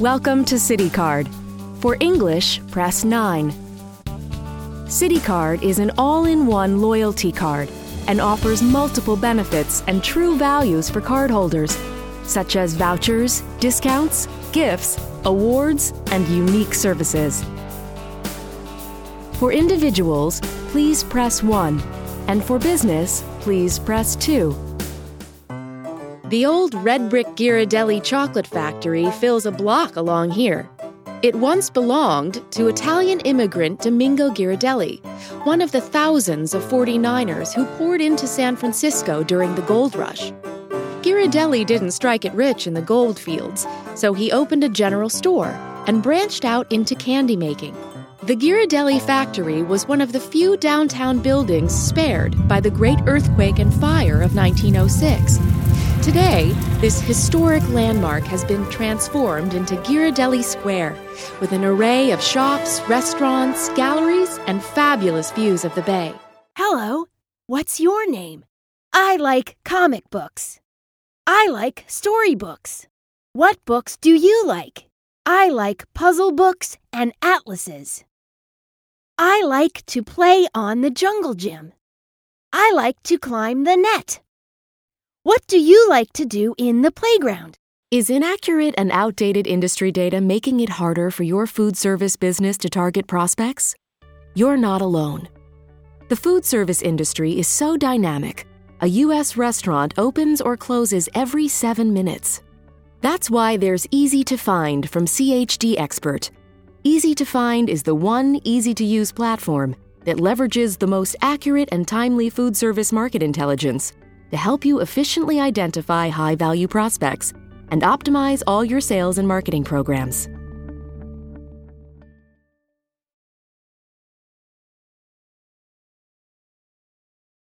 Welcome to CitiCard. For English, press 9. CitiCard is an all-in-one loyalty card and offers multiple benefits and true values for cardholders, such as vouchers, discounts, gifts, awards, and unique services. For individuals, please press 1, and for business, please press 2. The old red brick Ghirardelli chocolate factory fills a block along here. It once belonged to Italian immigrant Domingo Ghirardelli, one of the thousands of 49ers who poured into San Francisco during the gold rush. Ghirardelli didn't strike it rich in the gold fields, so he opened a general store and branched out into candy making. The Ghirardelli factory was one of the few downtown buildings spared by the Great Earthquake and Fire of 1906. Today, this historic landmark has been transformed into Ghirardelli Square, with an array of shops, restaurants, galleries, and fabulous views of the bay. Hello, what's your name? I like comic books. I like storybooks. What books do you like? I like puzzle books and atlases. I like to play on the jungle gym. I like to climb the net. What do you like to do in the playground? Is inaccurate and outdated industry data making it harder for your food service business to target prospects? You're not alone. The food service industry is so dynamic. A U.S. restaurant opens or closes every 7 minutes. That's why there's Easy to Find from CHD Expert. Easy to Find is the one easy-to-use platform that leverages the most accurate and timely food service market intelligence to help you efficiently identify high-value prospects and optimize all your sales and marketing programs.